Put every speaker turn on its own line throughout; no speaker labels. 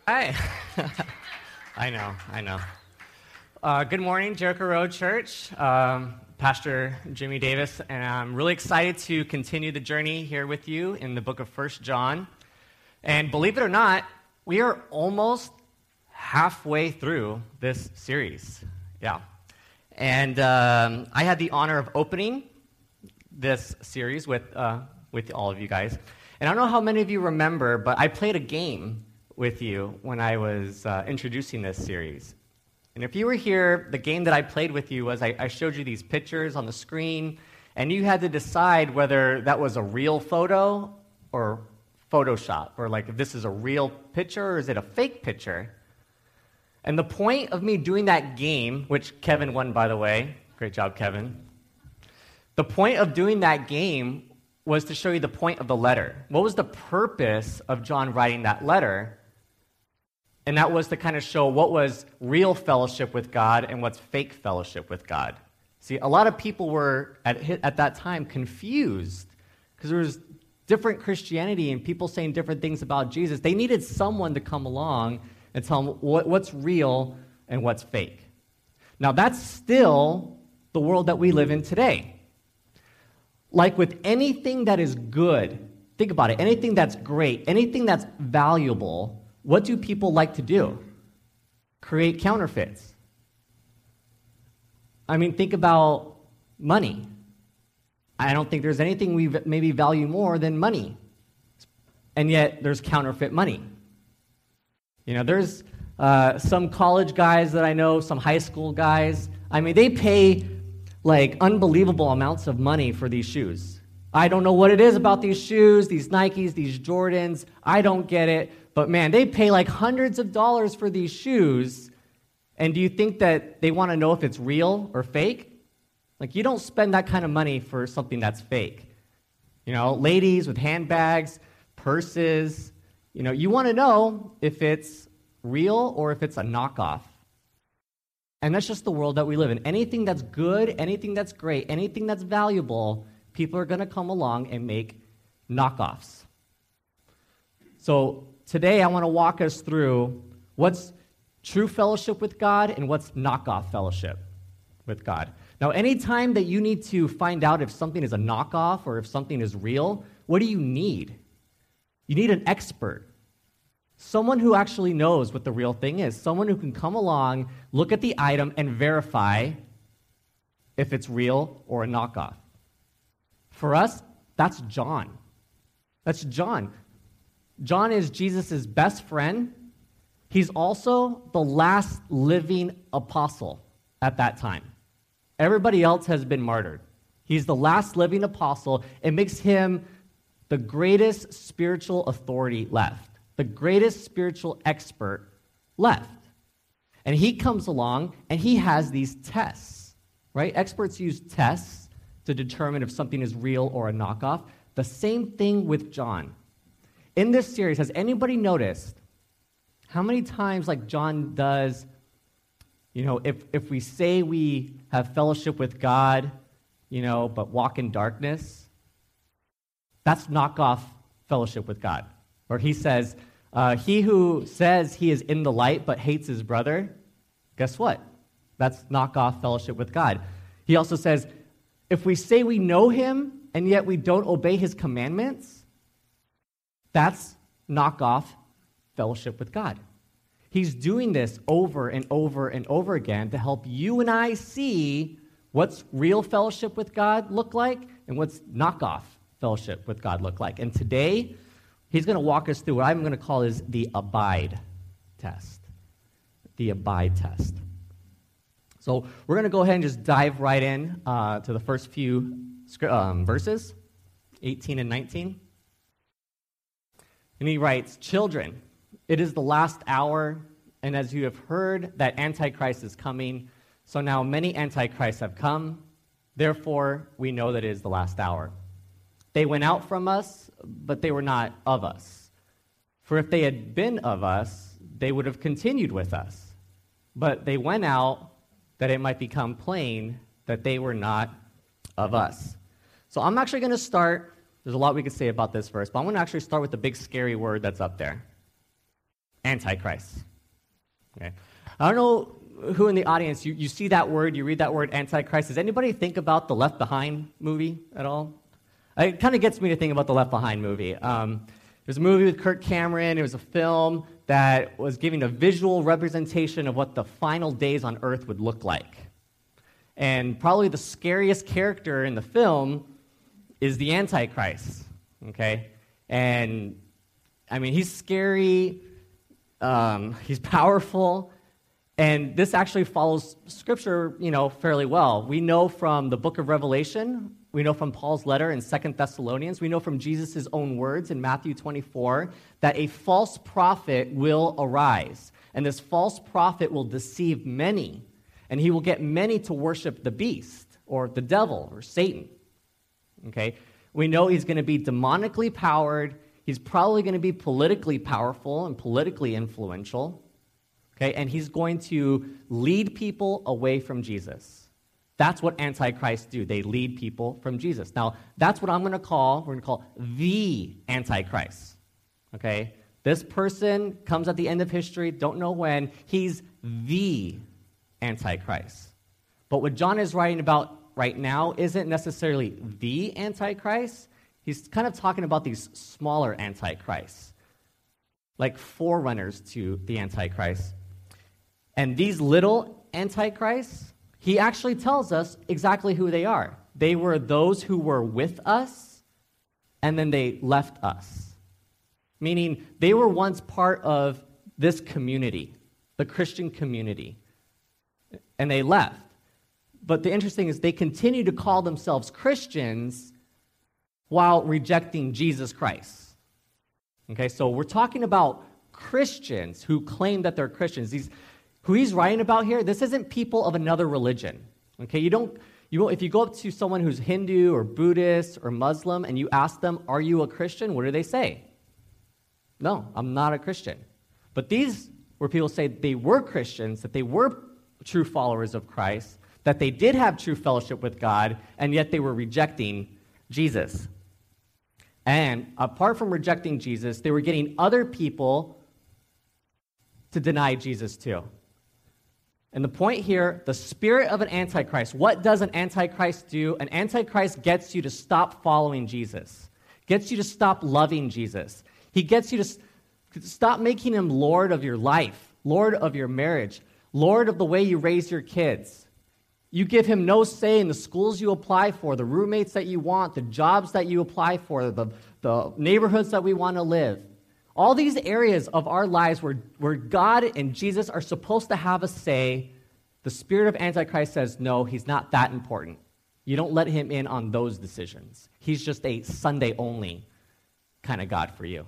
Hi. I know. Good morning, Jericho Road Church. Pastor Jimmy Davis, and I'm really excited to continue the journey here with you in the book of 1 John. And believe it or not, we are almost halfway through this series. Yeah. And I had the honor of opening this series with all of you guys. And I don't know how many of you remember, but I played a game with you when I was introducing this series. And if you were here, the game that I played with you was I showed you these pictures on the screen, and you had to decide whether that was a real photo or Photoshop, or like if this is a real picture or is it a fake picture. And the point of me doing that game, which Kevin won, by the way, great job, Kevin. The point of doing that game was to show you the point of the letter. What was the purpose of John writing that letter? And that was to kind of show what was real fellowship with God and what's fake fellowship with God. See, a lot of people were, at that time, confused because there was different Christianity and people saying different things about Jesus. They needed someone to come along and tell them what's real and what's fake. Now, that's still the world that we live in today. Like with anything that is good, think about it, anything that's great, anything that's valuable, what do people like to do? Create counterfeits. I mean, think about money. I don't think there's anything we maybe value more than money. And yet, there's counterfeit money. You know, there's some college guys that I know, some high school guys. I mean, they pay like unbelievable amounts of money for these shoes. I don't know what it is about these shoes, these Nikes, these Jordans. I don't get it. But man, they pay like hundreds of dollars for these shoes. And do you think that they want to know if it's real or fake? Like, you don't spend that kind of money for something that's fake. You know, ladies with handbags, purses, you know, you want to know if it's real or if it's a knockoff. And that's just the world that we live in. Anything that's good, anything that's great, anything that's valuable, people are going to come along and make knockoffs. So today I want to walk us through what's true fellowship with God and what's knockoff fellowship with God. Now, anytime that you need to find out if something is a knockoff or if something is real, what do you need? You need an expert. Someone who actually knows what the real thing is. Someone who can come along, look at the item, and verify if it's real or a knockoff. For us, that's John. That's John. John is Jesus' best friend. He's also the last living apostle at that time. Everybody else has been martyred. He's the last living apostle. It makes him the greatest spiritual authority left, the greatest spiritual expert left. And he comes along and he has these tests, right? Experts use tests to determine if something is real or a knockoff. The same thing with John. In this series, has anybody noticed how many times, like John does, you know, if we say we have fellowship with God, you know, but walk in darkness, that's knockoff fellowship with God. Or he says, he who says he is in the light but hates his brother, guess what? That's knockoff fellowship with God. He also says, if we say we know him and yet we don't obey his commandments, that's knockoff fellowship with God. He's doing this over and over and over again to help you and I see what's real fellowship with God look like and what's knockoff fellowship with God look like. And today, he's going to walk us through what I'm going to call is the abide test. The abide test. So we're going to go ahead and just dive right in to the first few verses, 18 and 19. And he writes, "Children, it is the last hour, and as you have heard that Antichrist is coming, so now many Antichrists have come. Therefore, we know that it is the last hour. They went out from us, but they were not of us. For if they had been of us, they would have continued with us. But they went out that it might become plain that they were not of us." So I'm actually going to start, there's a lot we could say about this verse, but I'm going to actually start with the big scary word that's up there. Antichrist. Okay. I don't know who in the audience, you see that word, you read that word Antichrist. Does anybody think about the Left Behind movie at all? It kind of gets me to think about the Left Behind movie. There's a movie with Kirk Cameron. It was a film that was giving a visual representation of what the final days on Earth would look like. And probably the scariest character in the film is the Antichrist, okay? And, I mean, he's scary, he's powerful, and this actually follows Scripture, fairly well. We know from the book of Revelation, we know from Paul's letter in 2 Thessalonians, we know from Jesus' own words in Matthew 24, that a false prophet will arise, and this false prophet will deceive many, and he will get many to worship the beast, or the devil, or Satan. Okay? We know he's going to be demonically powered. He's probably going to be politically powerful and politically influential. Okay? And he's going to lead people away from Jesus. That's what antichrists do. They lead people from Jesus. Now, that's what we're going to call the Antichrist. Okay? This person comes at the end of history, don't know when. He's the Antichrist. But what John is writing about right now isn't necessarily the Antichrist. He's kind of talking about these smaller Antichrists, like forerunners to the Antichrist. And these little Antichrists, he actually tells us exactly who they are. They were those who were with us, and then they left us. Meaning, they were once part of this community, the Christian community, and they left. But the interesting is they continue to call themselves Christians while rejecting Jesus Christ. Okay, so we're talking about Christians who claim that they're Christians. Who he's writing about here, this isn't people of another religion. Okay, if you go up to someone who's Hindu or Buddhist or Muslim and you ask them, "Are you a Christian?" What do they say? No, I'm not a Christian. But these were people say they were Christians, that they were true followers of Christ, that they did have true fellowship with God, and yet they were rejecting Jesus. And apart from rejecting Jesus, they were getting other people to deny Jesus too. And the point here, the spirit of an antichrist, what does an antichrist do? An antichrist gets you to stop following Jesus, gets you to stop loving Jesus. He gets you to stop making him Lord of your life, Lord of your marriage, Lord of the way you raise your kids. You give him no say in the schools you apply for, the roommates that you want, the jobs that you apply for, the neighborhoods that we want to live. All these areas of our lives where God and Jesus are supposed to have a say, the spirit of Antichrist says, no, he's not that important. You don't let him in on those decisions. He's just a Sunday-only kind of God for you.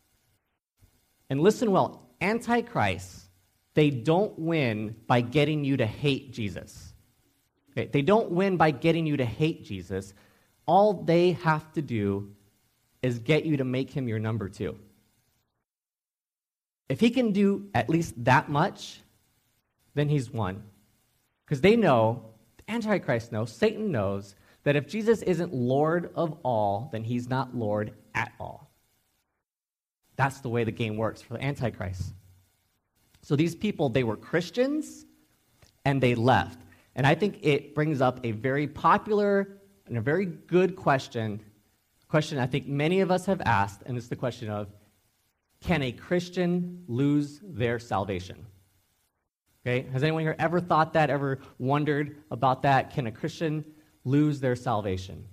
And listen well, Antichrists, they don't win by getting you to hate Jesus. Okay? They don't win by getting you to hate Jesus. All they have to do is get you to make him your number two. If he can do at least that much, then he's won. Because they know, Antichrist knows, Satan knows, that if Jesus isn't Lord of all, then he's not Lord at all. That's the way the game works for the Antichrist. So these people, they were Christians, and they left. And I think it brings up a very popular and a very good question I think many of us have asked, and it's the question of, can a Christian lose their salvation? Okay, has anyone here ever thought that, ever wondered about that? Can a Christian lose their salvation?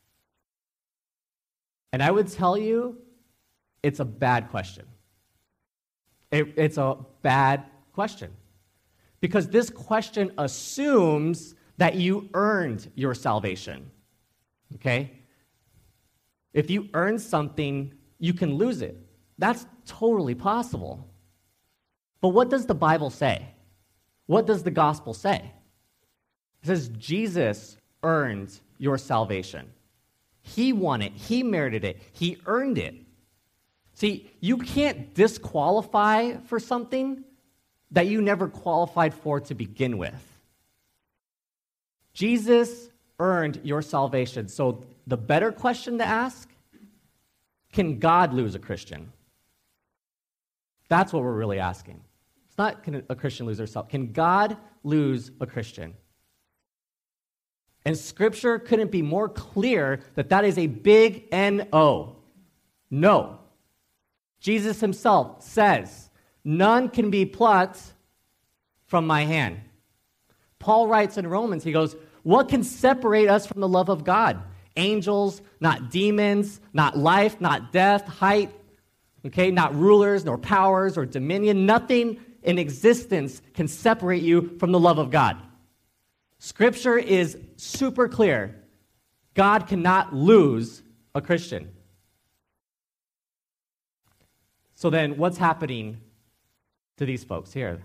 And I would tell you, it's a bad question. It's a bad question. Because this question assumes that you earned your salvation. Okay? If you earn something, you can lose it. That's totally possible. But what does the Bible say? What does the gospel say? It says Jesus earned your salvation. He won it. He merited it. He earned it. See, you can't disqualify for something that you never qualified for to begin with. Jesus earned your salvation. So the better question to ask, can God lose a Christian? That's what we're really asking. It's not, can a Christian lose their salvation? Can God lose a Christian? And Scripture couldn't be more clear that that is a big N-O. No. Jesus himself says, none can be plucked from my hand. Paul writes in Romans, he goes, what can separate us from the love of God? Angels, not demons, not life, not death, height, okay, not rulers, nor powers, or dominion. Nothing in existence can separate you from the love of God. Scripture is super clear. God cannot lose a Christian. So then, what's happening to these folks here?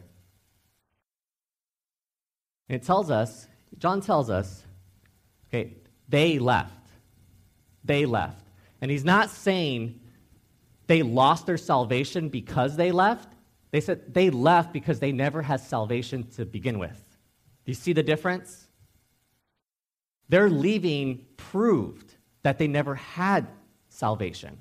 It tells us, John tells us, okay, they left. They left. And he's not saying they lost their salvation because they left. They said they left because they never had salvation to begin with. Do you see the difference? Their leaving proved that they never had salvation.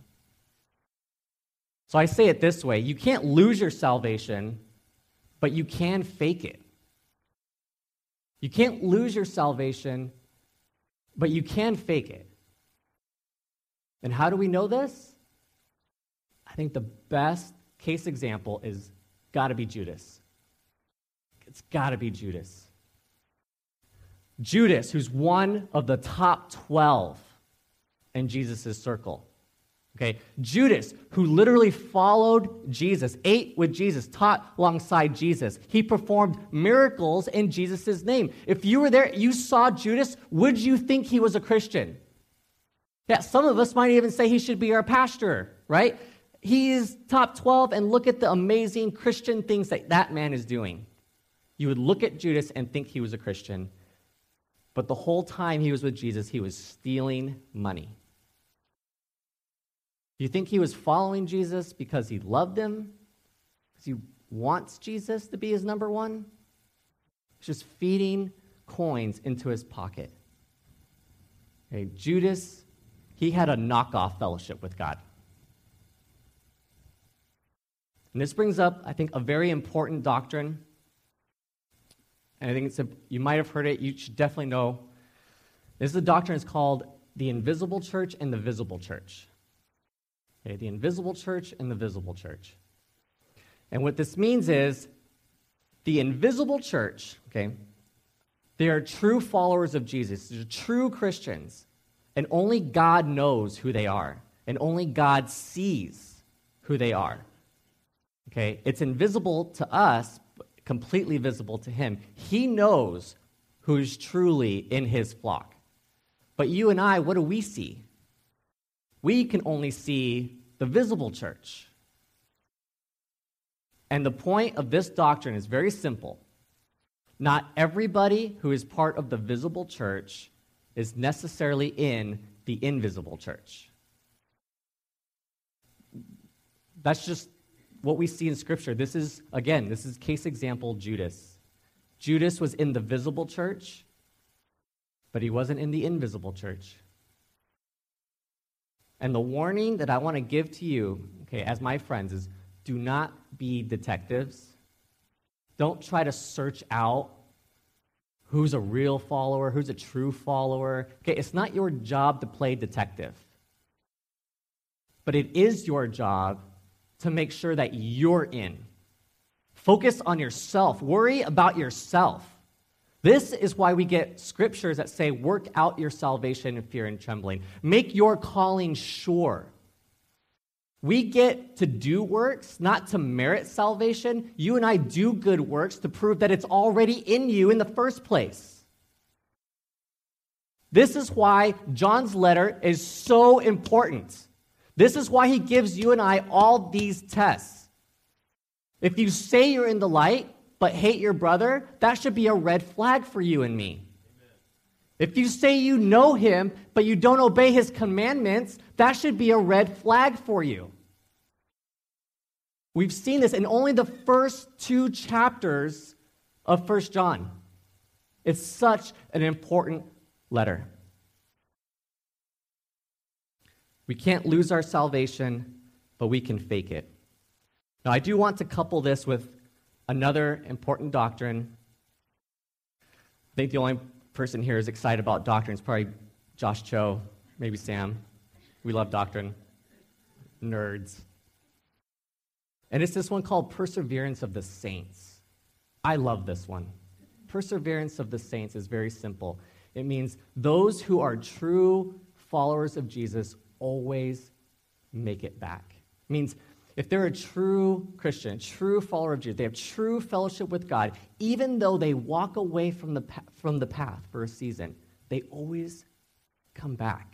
So I say it this way, you can't lose your salvation, but you can fake it. You can't lose your salvation, but you can fake it. And how do we know this? I think the best case example is got to be Judas. It's got to be Judas. Judas, who's one of the top 12 in Jesus' circle. Okay, Judas, who literally followed Jesus, ate with Jesus, taught alongside Jesus. He performed miracles in Jesus' name. If you were there, you saw Judas, would you think he was a Christian? Yeah, some of us might even say he should be our pastor, right? He is top 12, and look at the amazing Christian things that man is doing. You would look at Judas and think he was a Christian, but the whole time he was with Jesus, he was stealing money. Do you think he was following Jesus because he loved him? Because he wants Jesus to be his number one? He's just feeding coins into his pocket. Okay, Judas, he had a knockoff fellowship with God. And this brings up, I think, a very important doctrine. And I think you might have heard it. You should definitely know. This is a doctrine is called the invisible church and the visible church. Okay, the invisible church and the visible church. And what this means is the invisible church, okay, they are true followers of Jesus. They're true Christians. And only God knows who they are. And only God sees who they are. Okay, it's invisible to us, but completely visible to him. He knows who's truly in his flock. But you and I, what do we see? We can only see the visible church. And the point of this doctrine is very simple. Not everybody who is part of the visible church is necessarily in the invisible church. That's just what we see in Scripture. This is case example Judas. Judas was in the visible church, but he wasn't in the invisible church. And the warning that I want to give to you, okay, as my friends, is do not be detectives. Don't try to search out who's a real follower, who's a true follower. Okay, it's not your job to play detective. But it is your job to make sure that you're in. Focus on yourself. Worry about yourself. This is why we get scriptures that say, work out your salvation in fear and trembling. Make your calling sure. We get to do works, not to merit salvation. You and I do good works to prove that it's already in you in the first place. This is why John's letter is so important. This is why he gives you and I all these tests. If you say you're in the light, but hate your brother, that should be a red flag for you and me. Amen. If you say you know him, but you don't obey his commandments, that should be a red flag for you. We've seen this in only the first 2 chapters of 1 John. It's such an important letter. We can't lose our salvation, but we can fake it. Now, I do want to couple this with another important doctrine. I think the only person here is excited about doctrine is probably Josh Cho, maybe Sam. We love doctrine. Nerds. And it's this one called Perseverance of the Saints. I love this one. Perseverance of the Saints is very simple. It means those who are true followers of Jesus always make it back. It means if they're a true Christian, true follower of Jesus, they have true fellowship with God, even though they walk away from the path for a season, they always come back.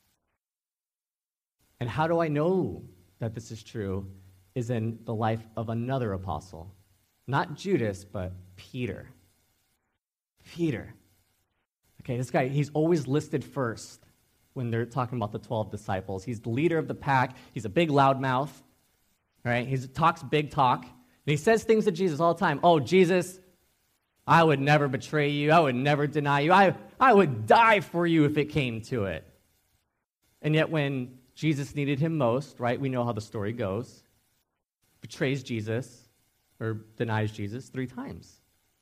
And how do I know that this is true? Is in the life of another apostle. Not Judas, but Peter. Peter. Okay, this guy, he's always listed first when they're talking about the 12 disciples. He's the leader of the pack. He's a big loudmouth. Right? He talks big talk. And he says things to Jesus all the time. Oh, Jesus, I would never betray you. I would never deny you. I would die for you if it came to it. And yet when Jesus needed him most, right, we know how the story goes, betrays Jesus or denies Jesus 3 times.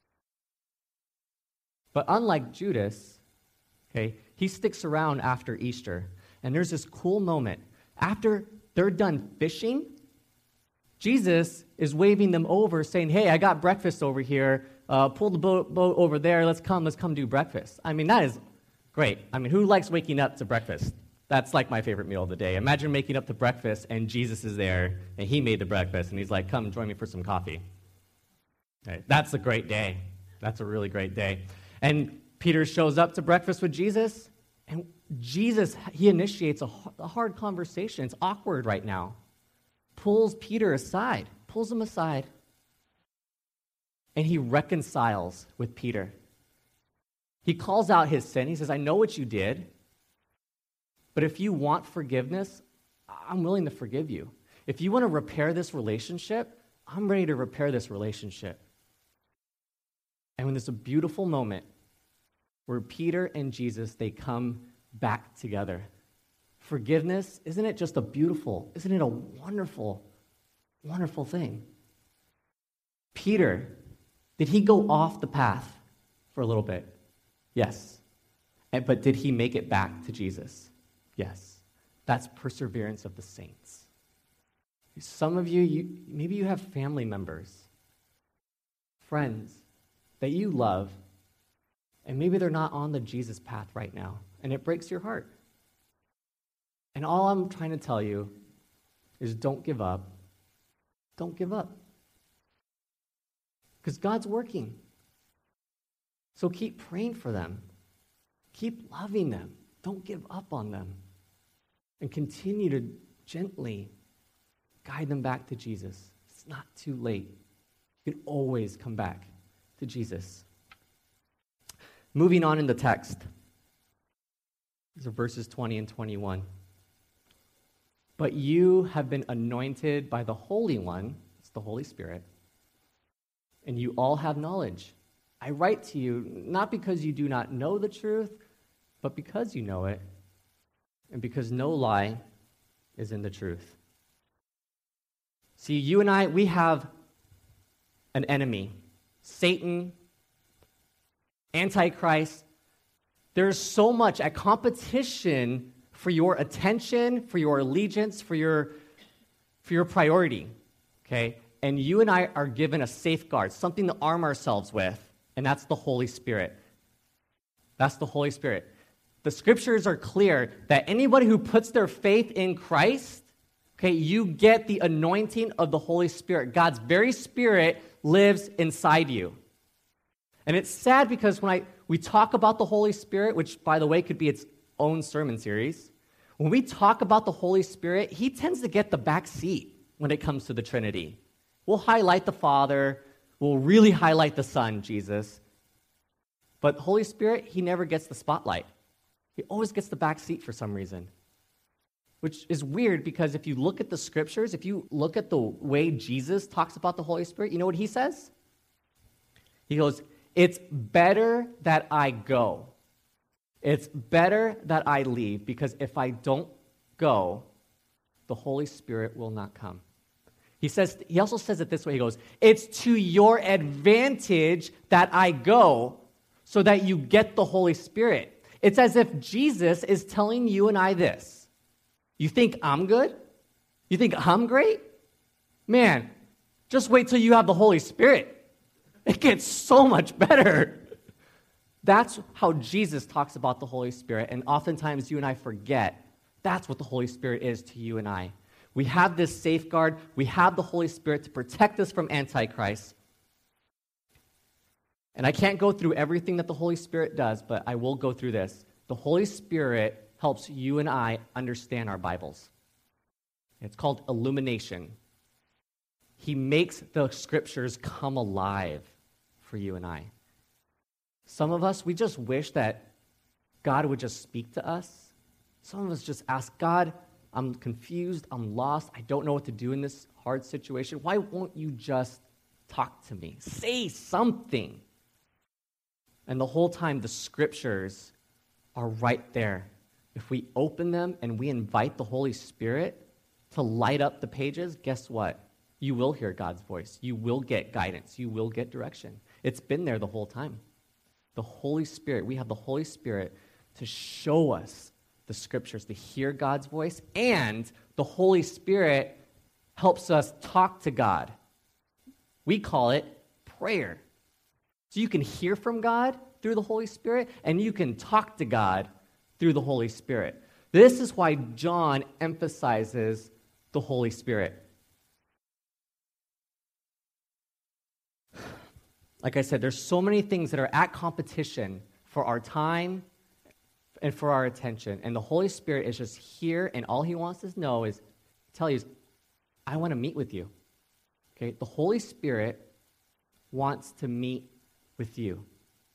But unlike Judas, okay, he sticks around after Easter. And there's this cool moment. After they're done fishing, Jesus is waving them over, saying, hey, I got breakfast over here. Pull the boat over there. Let's come do breakfast. I mean, that is great. I mean, who likes waking up to breakfast? That's like my favorite meal of the day. Imagine making up to breakfast, and Jesus is there, and he made the breakfast, and he's like, come join me for some coffee. Okay, that's a great day. That's a really great day. And Peter shows up to breakfast with Jesus, and Jesus, he initiates a hard conversation. It's awkward right now. Pulls Peter aside, pulls him aside, and he reconciles with Peter. He calls out his sin. He says, I know what you did, but if you want forgiveness, I'm willing to forgive you. If you want to repair this relationship, I'm ready to repair this relationship. And when there's a beautiful moment where Peter and Jesus, they come back together. Forgiveness, isn't it just isn't it a wonderful, wonderful thing? Peter, did he go off the path for a little bit? Yes. But did he make it back to Jesus? Yes. That's perseverance of the saints. Some of you, maybe you have family members, friends that you love, and maybe they're not on the Jesus path right now, and it breaks your heart. And all I'm trying to tell you is don't give up. Don't give up. Because God's working. So keep praying for them. Keep loving them. Don't give up on them. And continue to gently guide them back to Jesus. It's not too late. You can always come back to Jesus. Moving on in the text. These are verses 20 and 21. But you have been anointed by the Holy One, it's the Holy Spirit, and you all have knowledge. I write to you not because you do not know the truth, but because you know it, and because no lie is in the truth. See, you and I, we have an enemy, Satan, Antichrist. There's so much at competition for your attention, for your allegiance, for your priority, okay? And you and I are given a safeguard, something to arm ourselves with, and that's the Holy Spirit. That's the Holy Spirit. The scriptures are clear that anybody who puts their faith in Christ, okay, you get the anointing of the Holy Spirit. God's very Spirit lives inside you. And it's sad because when we talk about the Holy Spirit, which, by the way, could be its own sermon series, when we talk about the Holy Spirit, he tends to get the back seat when it comes to the Trinity. We'll highlight the Father. We'll really highlight the Son, Jesus. But the Holy Spirit, he never gets the spotlight. He always gets the back seat for some reason, which is weird because if you look at the scriptures, if you look at the way Jesus talks about the Holy Spirit, you know what he says? He goes, it's better that I go. It's better that I leave, because if I don't go, the Holy Spirit will not come. He also says it this way. He goes, it's to your advantage that I go so that you get the Holy Spirit. It's as if Jesus is telling you and I this. You think I'm good? You think I'm great? Man, just wait till you have the Holy Spirit. It gets so much better. That's how Jesus talks about the Holy Spirit, and oftentimes you and I forget that's what the Holy Spirit is to you and I. We have this safeguard. We have the Holy Spirit to protect us from Antichrist. And I can't go through everything that the Holy Spirit does, but I will go through this. The Holy Spirit helps you and I understand our Bibles. It's called illumination. He makes the scriptures come alive for you and I. Some of us, we just wish that God would just speak to us. Some of us just ask, God, I'm confused, I'm lost, I don't know what to do in this hard situation. Why won't you just talk to me? Say something. And the whole time, the scriptures are right there. If we open them and we invite the Holy Spirit to light up the pages, guess what? You will hear God's voice. You will get guidance. You will get direction. It's been there the whole time. The Holy Spirit, we have the Holy Spirit to show us the scriptures, to hear God's voice, and the Holy Spirit helps us talk to God. We call it prayer. So you can hear from God through the Holy Spirit, and you can talk to God through the Holy Spirit. This is why John emphasizes the Holy Spirit. Like I said, there's so many things that are at competition for our time and for our attention. And the Holy Spirit is just here, and all he wants us to know is, tell you, I want to meet with you. Okay? The Holy Spirit wants to meet with you.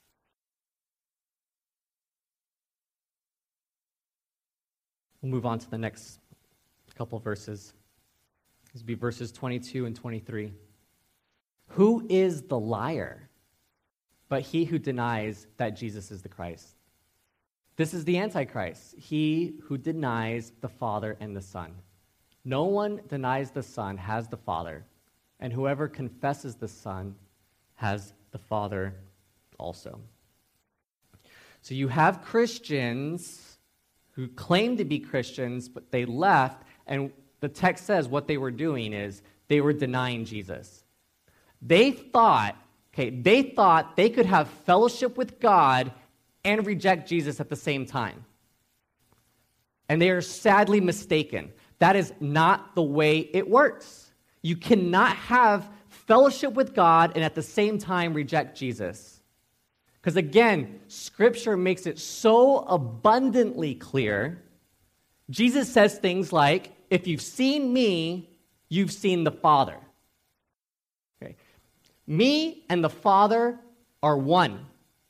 We'll move on to the next couple verses. These will be verses 22 and 23. Who is the liar but he who denies that Jesus is the Christ? This is the Antichrist, he who denies the Father and the Son. No one denies the Son has the Father, and whoever confesses the Son has the Father also. So you have Christians who claim to be Christians, but they left, and the text says what they were doing is they were denying Jesus. They thought they could have fellowship with God and reject Jesus at the same time. And they are sadly mistaken. That is not the way it works. You cannot have fellowship with God and at the same time reject Jesus. Because again, Scripture makes it so abundantly clear. Jesus says things like, if you've seen me, you've seen the Father. Okay. Me and the Father are one.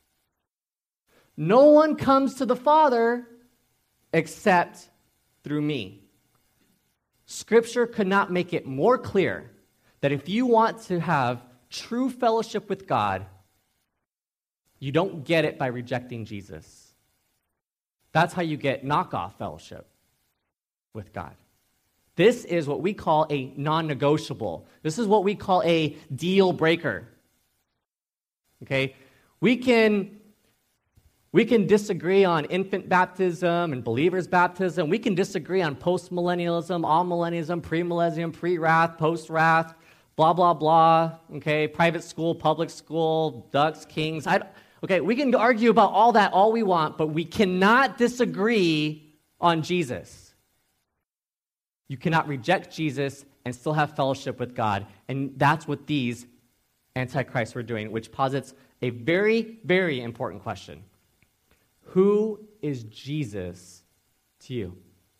No one comes to the Father except through me. Scripture could not make it more clear that if you want to have true fellowship with God, you don't get it by rejecting Jesus. That's how you get knockoff fellowship with God. This is what we call a non-negotiable. This is what we call a deal breaker. Okay? We can disagree on infant baptism and believers' baptism. We can disagree on post-millennialism, all-millennialism, pre-millennialism, pre-wrath, post-wrath, blah, blah, blah. Okay? Private school, public school, ducks, kings. Okay, we can argue about all that all we want, but we cannot disagree on Jesus. You cannot reject Jesus and still have fellowship with God. And that's what these antichrists were doing, which posits a very, very important question. Who is Jesus to you?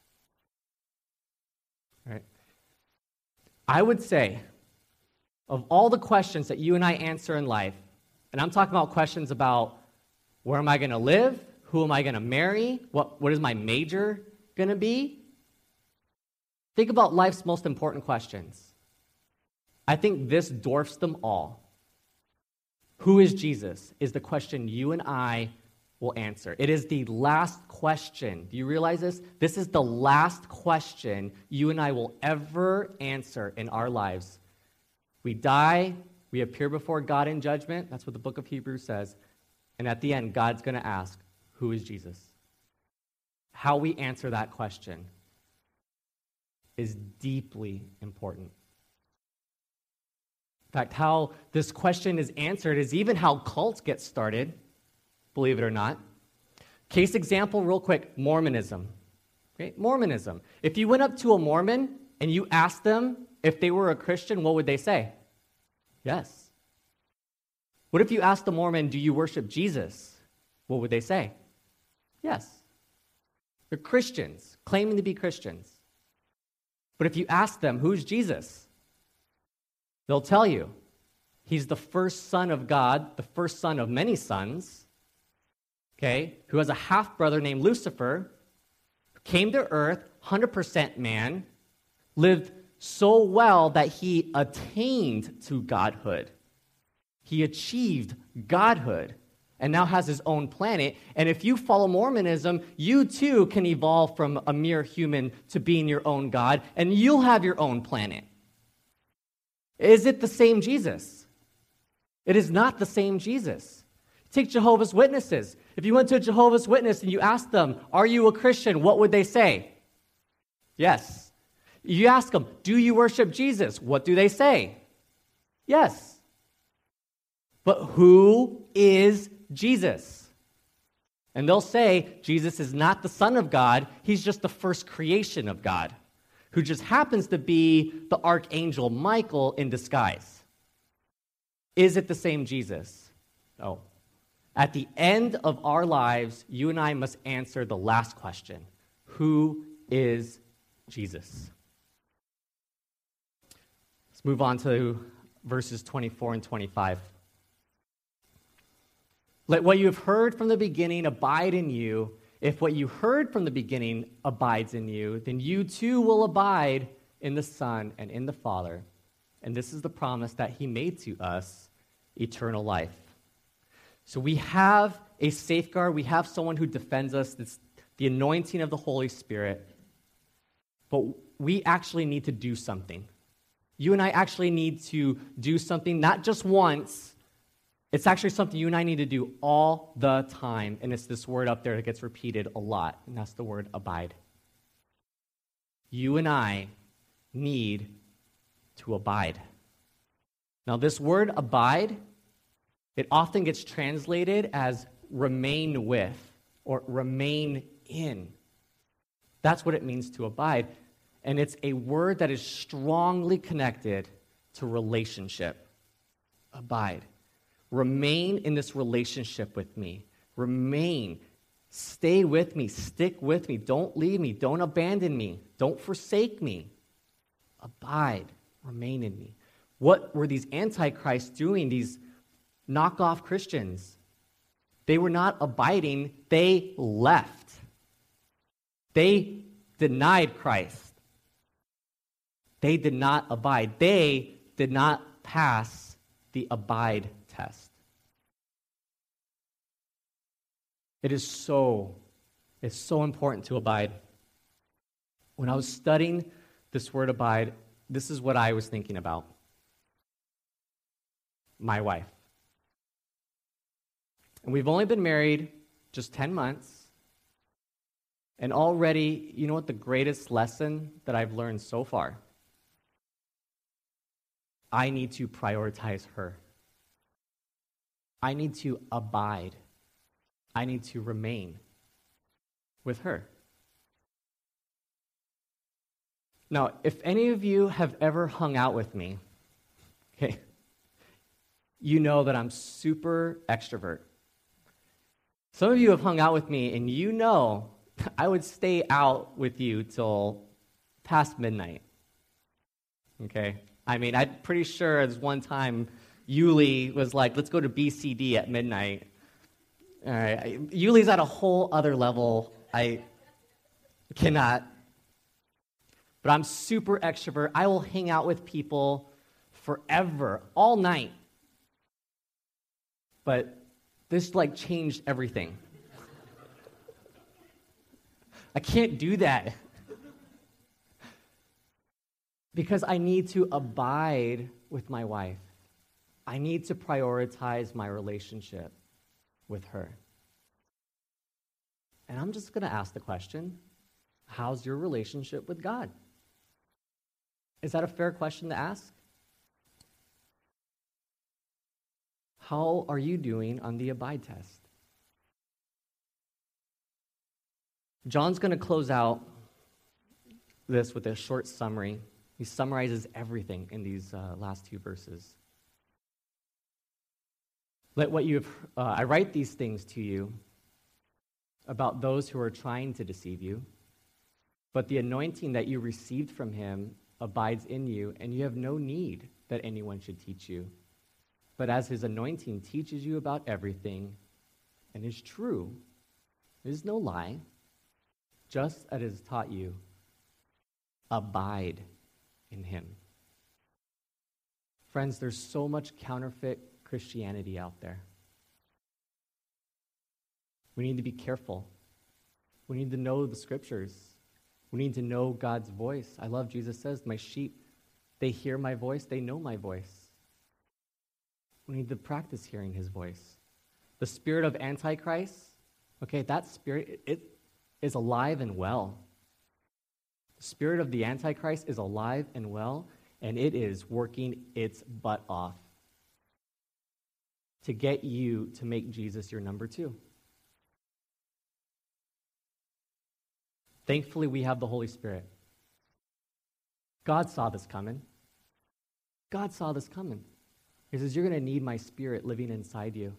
All right. I would say, of all the questions that you and I answer in life, and I'm talking about questions about where am I going to live? Who am I going to marry? What is my major going to be? Think about life's most important questions. I think this dwarfs them all. Who is Jesus is the question you and I will answer. It is the last question. Do you realize this? This is the last question you and I will ever answer in our lives. We die, we appear before God in judgment. That's what the book of Hebrews says. And at the end, God's going to ask, who is Jesus? How we answer that question is deeply important. In fact, how this question is answered is even how cults get started, believe it or not. Case example, real quick, Mormonism. Okay? Mormonism. If you went up to a Mormon and you asked them if they were a Christian, what would they say? Yes. What if you asked a Mormon, do you worship Jesus? What would they say? Yes. They're Christians, claiming to be Christians. But if you ask them, who's Jesus? They'll tell you, he's the first son of God, the first son of many sons, okay, who has a half-brother named Lucifer, who came to earth, 100% man, lived so well that he attained to godhood. He achieved godhood and now has his own planet. And if you follow Mormonism, you too can evolve from a mere human to being your own God, and you'll have your own planet. Is it the same Jesus? It is not the same Jesus. Take Jehovah's Witnesses. If you went to a Jehovah's Witness and you asked them, are you a Christian? What would they say? Yes. You ask them, do you worship Jesus? What do they say? Yes. But who is Jesus? And they'll say, Jesus is not the Son of God. He's just the first creation of God, who just happens to be the archangel Michael in disguise. Is it the same Jesus? No. At the end of our lives, you and I must answer the last question. Who is Jesus? Let's move on to verses 24 and 25. Let what you have heard from the beginning abide in you. If what you heard from the beginning abides in you, then you too will abide in the Son and in the Father. And this is the promise that he made to us, eternal life. So we have a safeguard. We have someone who defends us. It's the anointing of the Holy Spirit. But we actually need to do something. You and I actually need to do something, not just once. It's actually something you and I need to do all the time, and it's this word up there that gets repeated a lot, and that's the word abide. You and I need to abide. Now, this word abide, it often gets translated as remain with or remain in. That's what it means to abide, and it's a word that is strongly connected to relationship. Abide. Remain in this relationship with me. Remain. Stay with me. Stick with me. Don't leave me. Don't abandon me. Don't forsake me. Abide. Remain in me. What were these antichrists doing, these knockoff Christians? They were not abiding. They left. They denied Christ. They did not abide. They did not pass the abide test. It's so important to abide. When I was studying this word abide, this is what I was thinking about. My wife. And we've only been married just 10 months. And already, you know what the greatest lesson that I've learned so far? I need to prioritize her. I need to abide. I need to remain with her. Now, if any of you have ever hung out with me, okay, you know that I'm super extrovert. Some of you have hung out with me, and you know I would stay out with you till past midnight. Okay? I mean, I'm pretty sure there's one time Yuli was like, let's go to BCD at midnight. All right. Yuli's at a whole other level. I cannot. But I'm super extrovert. I will hang out with people forever, all night. But this changed everything. I can't do that. Because I need to abide with my wife. I need to prioritize my relationship with her. And I'm just going to ask the question, how's your relationship with God? Is that a fair question to ask? How are you doing on the abide test? John's going to close out this with a short summary. He summarizes everything in these last two verses. I write these things to you about those who are trying to deceive you, but the anointing that you received from him abides in you, and you have no need that anyone should teach you. But as his anointing teaches you about everything and is true, it is no lie, just as it has taught you, abide in him. Friends, there's so much counterfeit Christianity out there. We need to be careful. We need to know the scriptures. We need to know God's voice. I love Jesus says, my sheep, they hear my voice, they know my voice. We need to practice hearing his voice. The spirit of Antichrist, okay, that spirit, it is alive and well. The spirit of the Antichrist is alive and well, and it is working its butt off to get you to make Jesus your number two. Thankfully, we have the Holy Spirit. God saw this coming. God saw this coming. He says, you're going to need my spirit living inside you.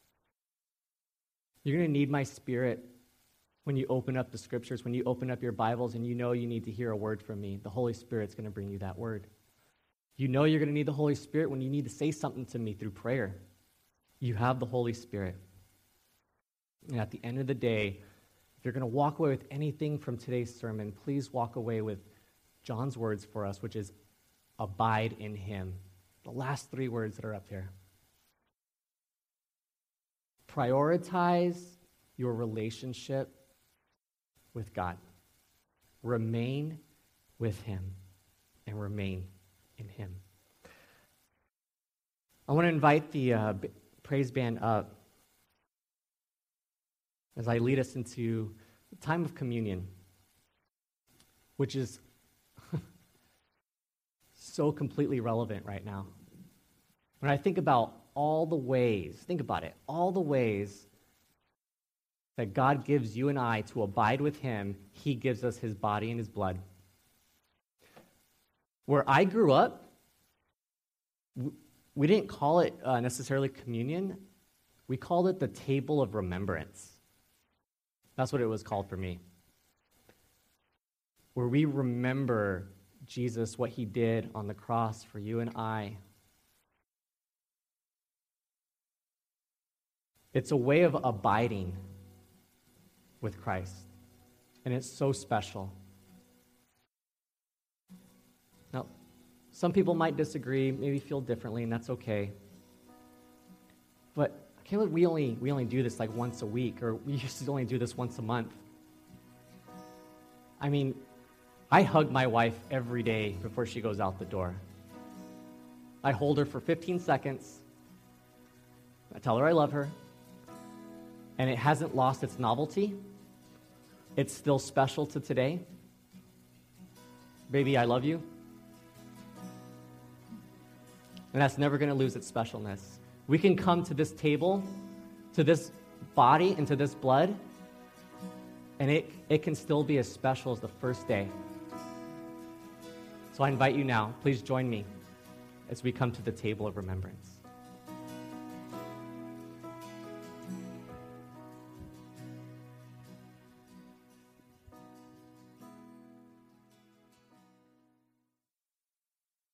You're going to need my spirit when you open up the scriptures, when you open up your Bibles and you know you need to hear a word from me. The Holy Spirit's going to bring you that word. You know you're going to need the Holy Spirit when you need to say something to me through prayer. You have the Holy Spirit. And at the end of the day, if you're going to walk away with anything from today's sermon, please walk away with John's words for us, which is abide in him. The last three words that are up here. Prioritize your relationship with God. Remain with him and remain in him. I want to invite the praise band up as I lead us into the time of communion, which is so completely relevant right now. When I think about all the ways that God gives you and I to abide with him, he gives us his body and his blood. Where I grew up, we didn't call it necessarily communion. We called it the table of remembrance. That's what it was called for me. Where we remember Jesus, what he did on the cross for you and I. It's a way of abiding with Christ. And it's so special. Now, some people might disagree, maybe feel differently, and that's okay. But I can't believe we only do this like once a week, or we used to only do this once a month. I mean, I hug my wife every day before she goes out the door. I hold her for 15 seconds. I tell her I love her. And it hasn't lost its novelty. It's still special to today. Baby, I love you. And that's never going to lose its specialness. We can come to this table, to this body, and to this blood, and it can still be as special as the first day. So I invite you now, please join me as we come to the table of remembrance.